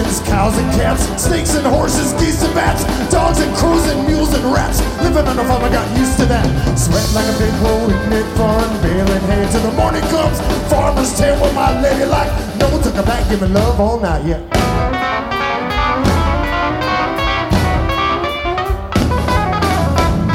chickens, cows and cats, snakes and horses, geese and bats, dogs and crows and mules and rats. Living on a farm, I got used to that. Sweat like a big bull, eating it fun, baling hay till the morning comes. Farmer's tale with my lady like no one took her back, giving love all night, yeah.